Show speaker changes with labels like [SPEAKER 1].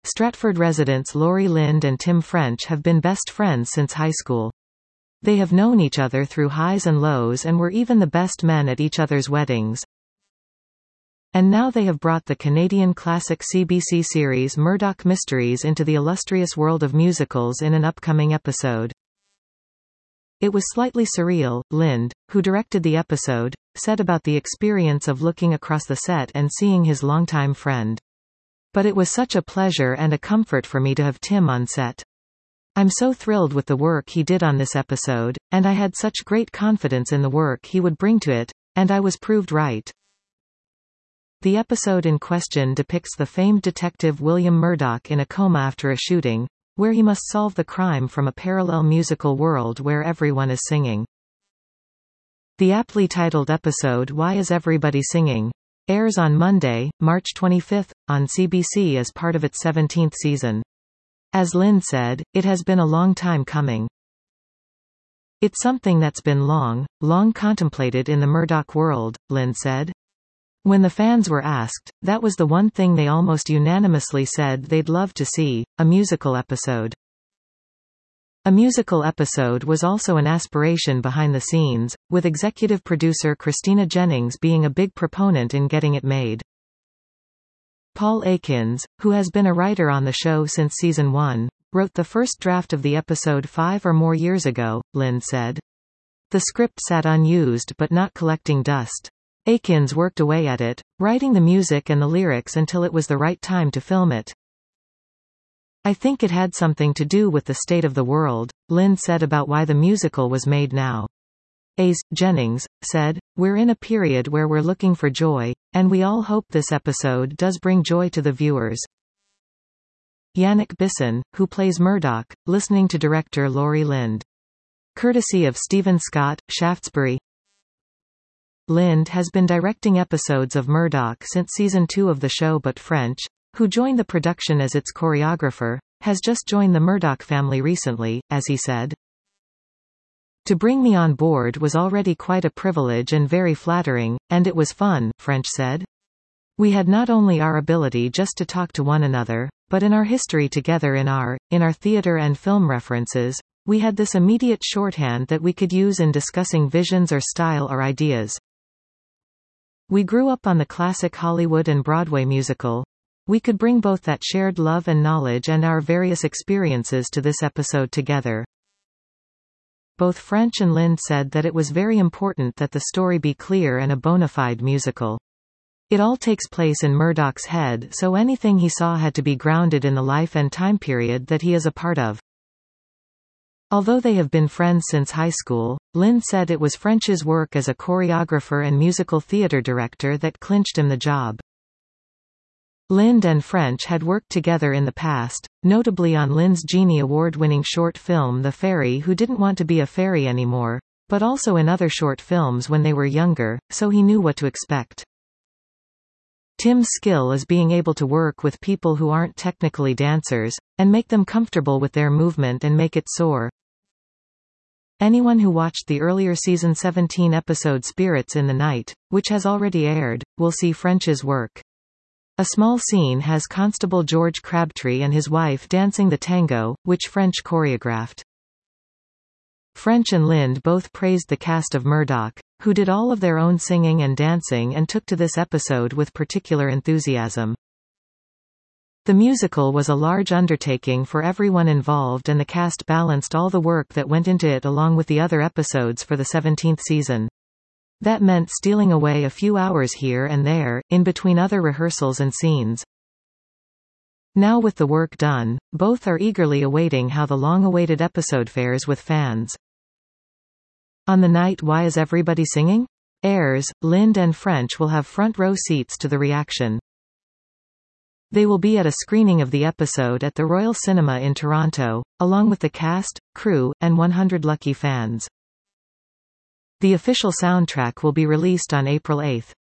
[SPEAKER 1] Stratford residents Laurie Lind and Tim French have been best friends since high school. They have known each other through highs and lows and were even the best men at each other's weddings. And now they have brought the Canadian classic CBC series Murdoch Mysteries into the illustrious world of musicals in an upcoming episode. It was slightly surreal, Lind, who directed the episode, said about the experience of looking across the set and seeing his longtime friend. But it was such a pleasure and a comfort for me to have Tim on set. I'm so thrilled with the work he did on this episode, and I had such great confidence in the work he would bring to it, and I was proved right. The episode in question depicts the famed detective William Murdoch in a coma after a shooting, where he must solve the crime from a parallel musical world where everyone is singing. The aptly titled episode Why Is Everybody Singing? Airs on Monday, March 25, on CBC as part of its 17th season. As Lind said, it has been a long time coming. It's something that's been long contemplated in the Murdoch world, Lind said. When the fans were asked, that was the one thing they almost unanimously said they'd love to see, a musical episode. A musical episode was also an aspiration behind the scenes, with executive producer Christina Jennings being a big proponent in getting it made. Paul Akins, who has been a writer on the show since season 1, wrote the first draft of the episode 5 or more years ago, Lind said. The script sat unused but not collecting dust. Akins worked away at it, writing the music and the lyrics until it was the right time to film it. I think it had something to do with the state of the world, Lind said about why the musical was made now. Jennings said, we're in a period where we're looking for joy, and we all hope this episode does bring joy to the viewers. Yannick Bisson, who plays Murdoch, listening to director Laurie Lind. Courtesy of Stephen Scott, Shaftesbury. Lind has been directing episodes of Murdoch since season 2 of the show, but French, who joined the production as its choreographer, has just joined the Murdoch family recently, as he said. To bring me on board was already quite a privilege and very flattering, and it was fun, French said. We had not only our ability just to talk to one another, but in our history together in our theater and film references, we had this immediate shorthand that we could use in discussing visions or style or ideas. We grew up on the classic Hollywood and Broadway musical. We could bring both that shared love and knowledge and our various experiences to this episode together. Both French and Lind said that it was very important that the story be clear and a bona fide musical. It all takes place in Murdoch's head, so anything he saw had to be grounded in the life and time period that he is a part of. Although they have been friends since high school, Lind said it was French's work as a choreographer and musical theater director that clinched him the job. Lind and French had worked together in the past, notably on Lind's Genie Award-winning short film The Fairy Who Didn't Want to Be a Fairy Anymore, but also in other short films when they were younger, so he knew what to expect. Tim's skill is being able to work with people who aren't technically dancers, and make them comfortable with their movement and make it soar. Anyone who watched the earlier season 17 episode Spirits in the Night, which has already aired, will see French's work. A small scene has Constable George Crabtree and his wife dancing the tango, which French choreographed. French and Lind both praised the cast of Murdoch, who did all of their own singing and dancing and took to this episode with particular enthusiasm. The musical was a large undertaking for everyone involved, and the cast balanced all the work that went into it along with the other episodes for the 17th season. That meant stealing away a few hours here and there, in between other rehearsals and scenes. Now with the work done, both are eagerly awaiting how the long-awaited episode fares with fans. On the night Why Is Everybody Singing? Airs, Lind and French will have front-row seats to the reaction. They will be at a screening of the episode at the Royal Cinema in Toronto, along with the cast, crew, and 100 lucky fans. The official soundtrack will be released on April 8.